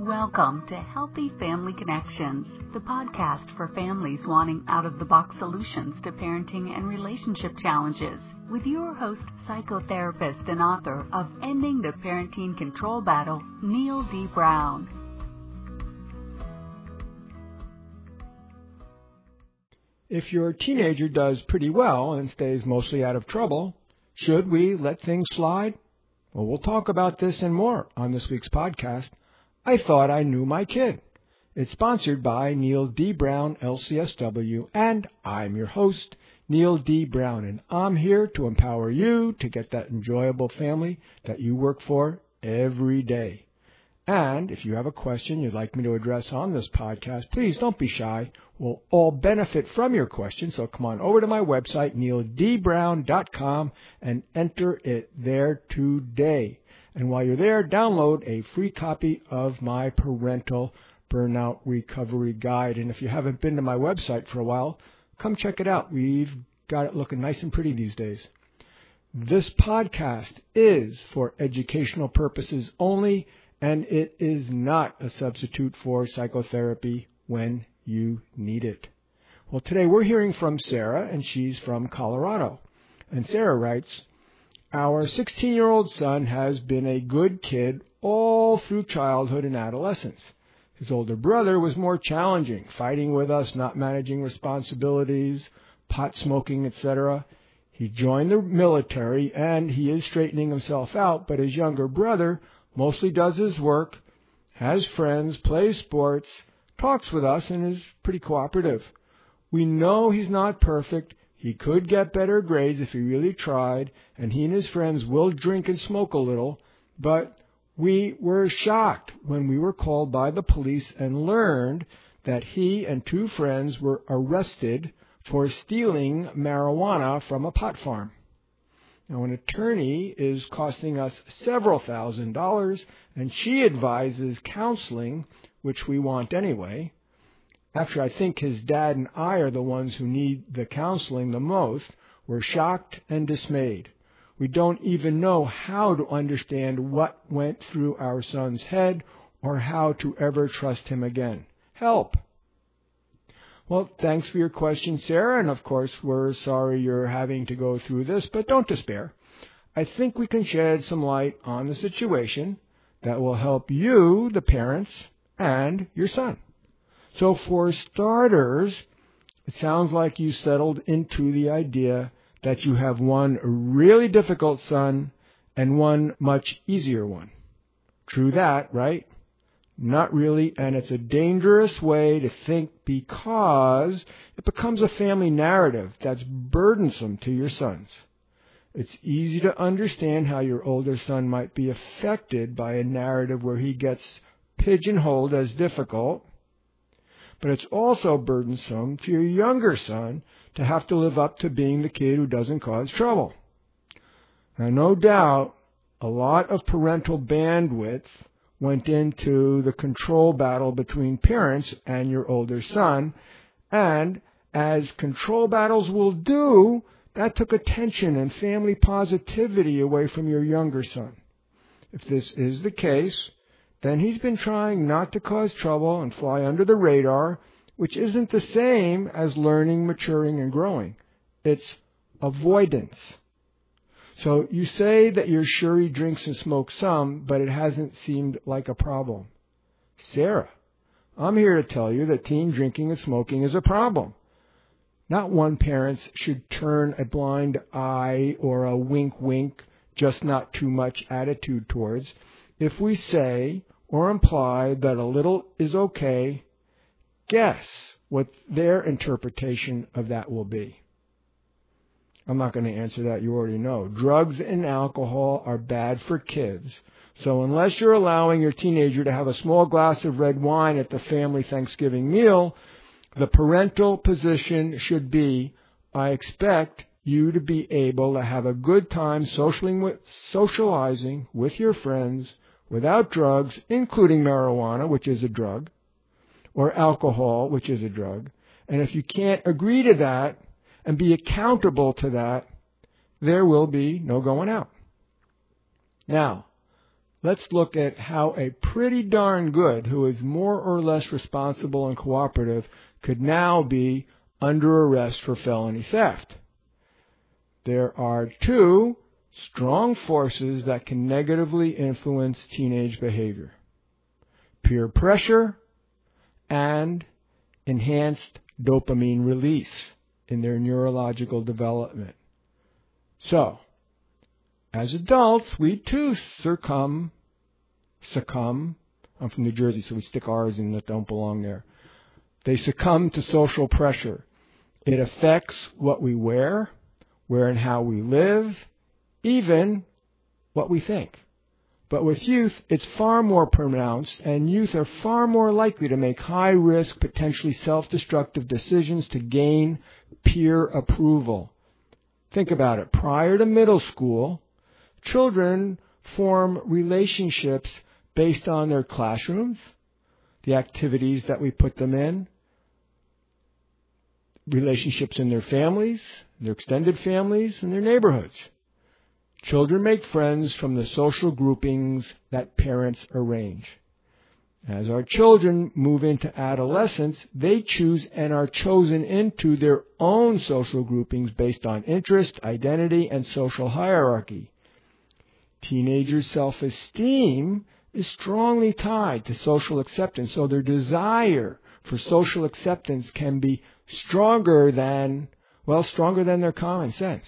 Welcome to Healthy Family Connections, the podcast for families wanting out-of-the-box solutions to parenting and relationship challenges, with your host, psychotherapist and author of Ending the Parenting Control Battle, Neil D. Brown. If your teenager does pretty well and stays mostly out of trouble, should we let things slide? Well, we'll talk about this and more on this week's podcast. I Thought I Knew My Kid. It's sponsored by Neil D. Brown, LCSW, and I'm your host, Neil D. Brown, and I'm here to empower you to get that enjoyable family that you work for every day. And if you have a question you'd like me to address on this podcast, please don't be shy. We'll all benefit from your question, so come on over to my website, neildbrown.com, and enter it there today. And while you're there, download a free copy of my Parental Burnout Recovery Guide. And if you haven't been to my website for a while, come check it out. We've got it looking nice and pretty these days. This podcast is for educational purposes only, and it is not a substitute for psychotherapy when you need it. Well, today we're hearing from Sarah, and she's from Colorado. And Sarah writes, "Our 16-year-old son has been a good kid all through childhood and adolescence. His older brother was more challenging, fighting with us, not managing responsibilities, pot smoking, etc. He joined the military and he is straightening himself out, but his younger brother mostly does his work, has friends, plays sports, talks with us, and is pretty cooperative. We know he's not perfect. He could get better grades if he really tried, and he and his friends will drink and smoke a little, but we were shocked when we were called by the police and learned that he and two friends were arrested for stealing marijuana from a pot farm. Now, an attorney is costing us several $1,000s, and she advises counseling, which we want anyway. After I think his dad and I are the ones who need the counseling the most, we're shocked and dismayed. We don't even know how to understand what went through our son's head or how to ever trust him again. Help!" Well, thanks for your question, Sarah, and of course we're sorry you're having to go through this, but don't despair. I think we can shed some light on the situation that will help you, the parents, and your son. So for starters, it sounds like you settled into the idea that you have one really difficult son and one much easier one. True that, right? Not really, and it's a dangerous way to think because it becomes a family narrative that's burdensome to your sons. It's easy to understand how your older son might be affected by a narrative where he gets pigeonholed as difficult, but it's also burdensome to your younger son to have to live up to being the kid who doesn't cause trouble. Now, no doubt, a lot of parental bandwidth went into the control battle between parents and your older son, and as control battles will do, that took attention and family positivity away from your younger son. If this is the case, then he's been trying not to cause trouble and fly under the radar, which isn't the same as learning, maturing, and growing. It's avoidance. So you say that you're sure he drinks and smokes some, but it hasn't seemed like a problem. Sarah, I'm here to tell you that teen drinking and smoking is a problem. Not one parent should turn a blind eye or a wink-wink, just not too much attitude towards. If we say or imply that a little is okay, guess what their interpretation of that will be. I'm not going to answer that. You already know. Drugs and alcohol are bad for kids. So unless you're allowing your teenager to have a small glass of red wine at the family Thanksgiving meal, the parental position should be, I expect you to be able to have a good time socializing with your friends without drugs, including marijuana, which is a drug, or alcohol, which is a drug. And if you can't agree to that and be accountable to that, there will be no going out. Now, let's look at how a pretty darn good who is more or less responsible and cooperative could now be under arrest for felony theft. There are two strong forces that can negatively influence teenage behavior: peer pressure and enhanced dopamine release in their neurological development. So, as adults, we too succumb, I'm from New Jersey, so we stick R's in that don't belong there. They succumb to social pressure. It affects what we wear, where and how we live, even what we think. But with youth, it's far more pronounced, and youth are far more likely to make high-risk, potentially self-destructive decisions to gain peer approval. Think about it. Prior to middle school, children form relationships based on their classrooms, the activities that we put them in, relationships in their families, their extended families, and their neighborhoods. Children make friends from the social groupings that parents arrange. As our children move into adolescence, they choose and are chosen into their own social groupings based on interest, identity, and social hierarchy. Teenagers' self-esteem is strongly tied to social acceptance, so their desire for social acceptance can be stronger than their common sense.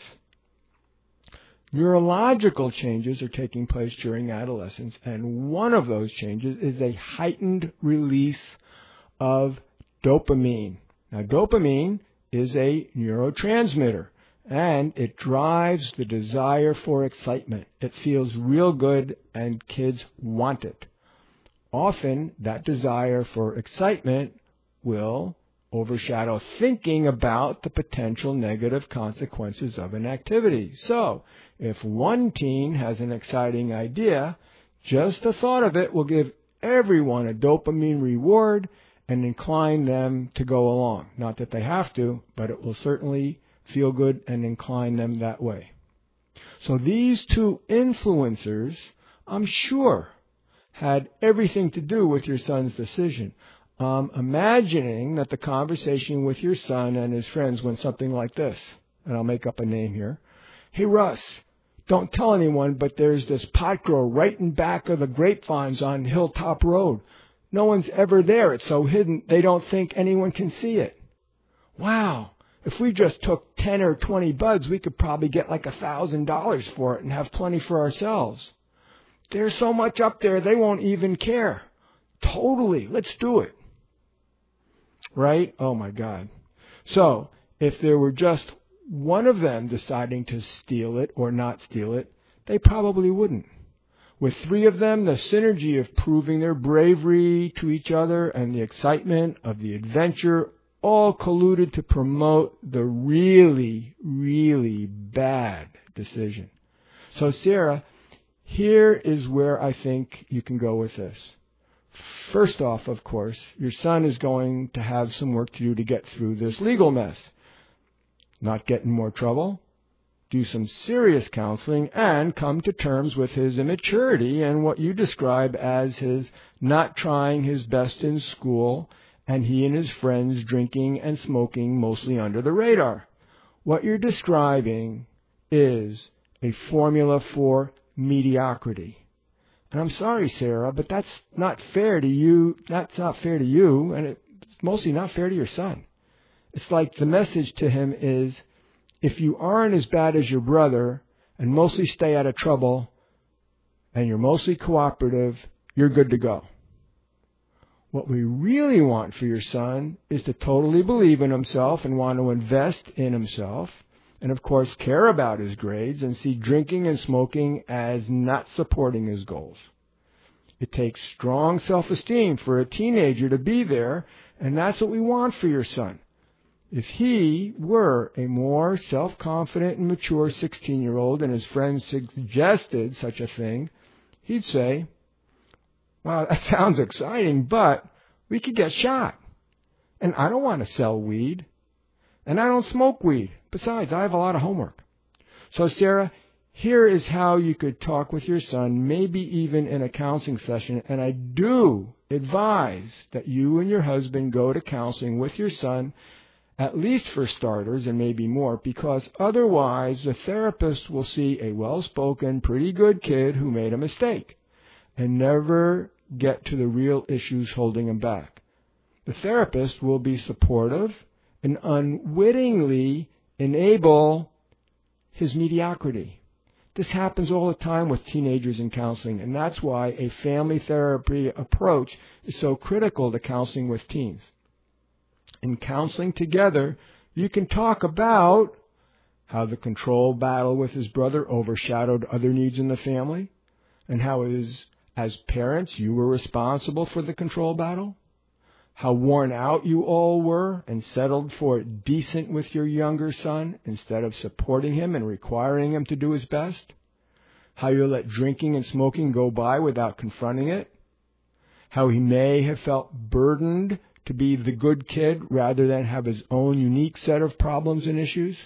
Neurological changes are taking place during adolescence, and one of those changes is a heightened release of dopamine. Now, dopamine is a neurotransmitter, and it drives the desire for excitement. It feels real good, and kids want it. Often, that desire for excitement will overshadow thinking about the potential negative consequences of an activity. So, if one teen has an exciting idea, just the thought of it will give everyone a dopamine reward and incline them to go along. Not that they have to, but it will certainly feel good and incline them that way. So these two influencers, I'm sure, had everything to do with your son's decision. Imagining that the conversation with your son and his friends went something like this, and I'll make up a name here. Hey, Russ, don't tell anyone, but there's this pot grow right in back of the grapevines on Hilltop Road. No one's ever there. It's so hidden, they don't think anyone can see it. Wow, if we just took 10 or 20 buds, we could probably get like $1,000 for it and have plenty for ourselves. There's so much up there, they won't even care. Totally, let's do it. Right? Oh my God. So, if there were just one of them deciding to steal it or not steal it, they probably wouldn't. With three of them, the synergy of proving their bravery to each other and the excitement of the adventure all colluded to promote the really, really bad decision. So, Sarah, here is where I think you can go with this. First off, of course, your son is going to have some work to do to get through this legal mess. Not get in more trouble, do some serious counseling, and come to terms with his immaturity and what you describe as his not trying his best in school and he and his friends drinking and smoking mostly under the radar. What you're describing is a formula for mediocrity. And I'm sorry, Sarah, but that's not fair to you. That's not fair to you, and it's mostly not fair to your son. It's like the message to him is, if you aren't as bad as your brother and mostly stay out of trouble and you're mostly cooperative, you're good to go. What we really want for your son is to totally believe in himself and want to invest in himself. And, of course, care about his grades and see drinking and smoking as not supporting his goals. It takes strong self-esteem for a teenager to be there, and that's what we want for your son. If he were a more self-confident and mature 16-year-old and his friends suggested such a thing, he'd say, wow, that sounds exciting, but we could get shot. And I don't want to sell weed. And I don't smoke weed. Besides, I have a lot of homework. So, Sarah, Here is how you could talk with your son, maybe even in a counseling session. And I do advise that you and your husband go to counseling with your son, at least for starters and maybe more, because otherwise the therapist will see a well-spoken, pretty good kid who made a mistake and never get to the real issues holding him back. The therapist will be supportive and unwittingly enable his mediocrity. This happens all the time with teenagers in counseling, and that's why a family therapy approach is so critical to counseling with teens. In counseling together, you can talk about how the control battle with his brother overshadowed other needs in the family, and how as parents you were responsible for the control battle, how worn out you all were and settled for decent with your younger son instead of supporting him and requiring him to do his best, how you let drinking and smoking go by without confronting it, how he may have felt burdened to be the good kid rather than have his own unique set of problems and issues,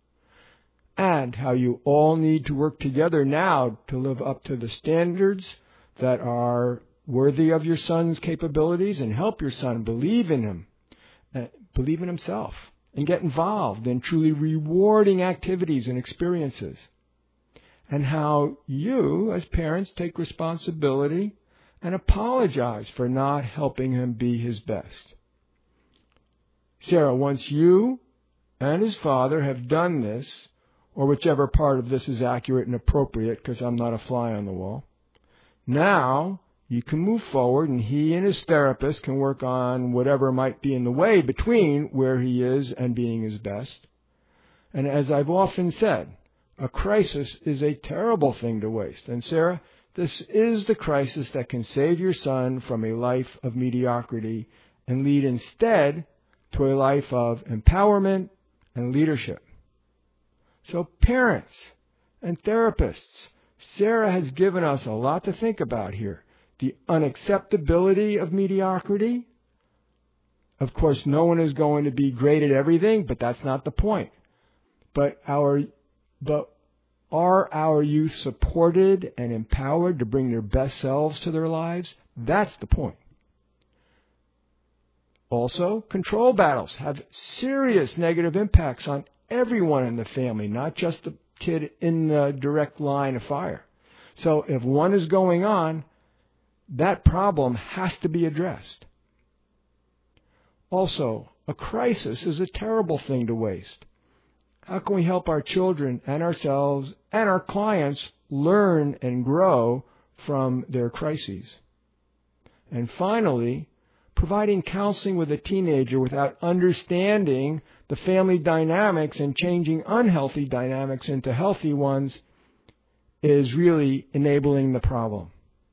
and how you all need to work together now to live up to the standards that are worthy of your son's capabilities and help your son believe in him, believe in himself, and get involved in truly rewarding activities and experiences. And how you, as parents, take responsibility and apologize for not helping him be his best. Sarah, once you and his father have done this, or whichever part of this is accurate and appropriate, because I'm not a fly on the wall, now you can move forward and he and his therapist can work on whatever might be in the way between where he is and being his best. And as I've often said, a crisis is a terrible thing to waste. And Sarah, this is the crisis that can save your son from a life of mediocrity and lead instead to a life of empowerment and leadership. So parents and therapists, Sarah has given us a lot to think about here. The unacceptability of mediocrity. Of course, no one is going to be great at everything, but that's not the point. But are our youth supported and empowered to bring their best selves to their lives? That's the point. Also, control battles have serious negative impacts on everyone in the family, not just the kid in the direct line of fire. So if one is going on, that problem has to be addressed. Also, a crisis is a terrible thing to waste. How can we help our children and ourselves and our clients learn and grow from their crises? And finally, providing counseling with a teenager without understanding the family dynamics and changing unhealthy dynamics into healthy ones is really enabling the problem.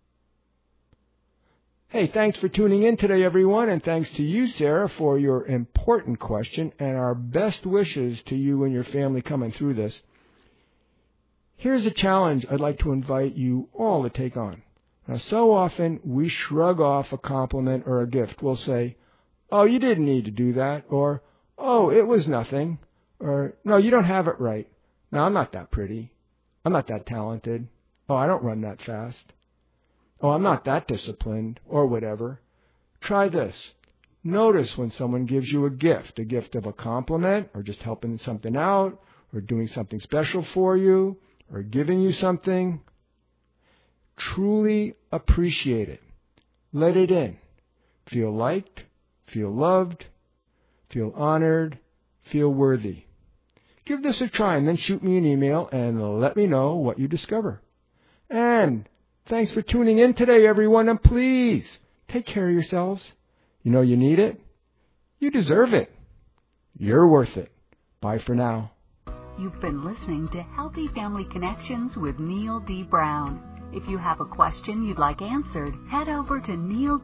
Hey, thanks for tuning in today, everyone, and thanks to you, Sarah, for your important question, and our best wishes to you and your family coming through this. Here's a challenge I'd like to invite you all to take on. Now, so often we shrug off a compliment or a gift. We'll say, "Oh, you didn't need to do that," or "Oh, it was nothing," or "No, you don't have it right." "No, I'm not that pretty. I'm not that talented. Oh, I don't run that fast. Oh, I'm not that disciplined," or whatever. Try this. Notice when someone gives you a gift of a compliment, or just helping something out, or doing something special for you, or giving you something. Truly appreciate it. Let it in. Feel liked, feel loved, feel honored, feel worthy. Give this a try and then shoot me an email and let me know what you discover. And thanks for tuning in today, everyone, and please take care of yourselves. You know you need it. You deserve it. You're worth it. Bye for now. You've been listening to Healthy Family Connections with Neil D. Brown. If you have a question you'd like answered, head over to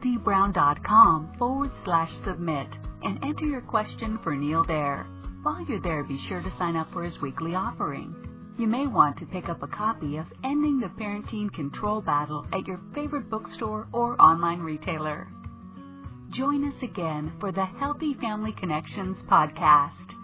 neildbrown.com/submit and enter your question for Neil there. While you're there, be sure to sign up for his weekly offering. You may want to pick up a copy of Ending the Parenting Control Battle at your favorite bookstore or online retailer. Join us again for the Healthy Family Connections podcast.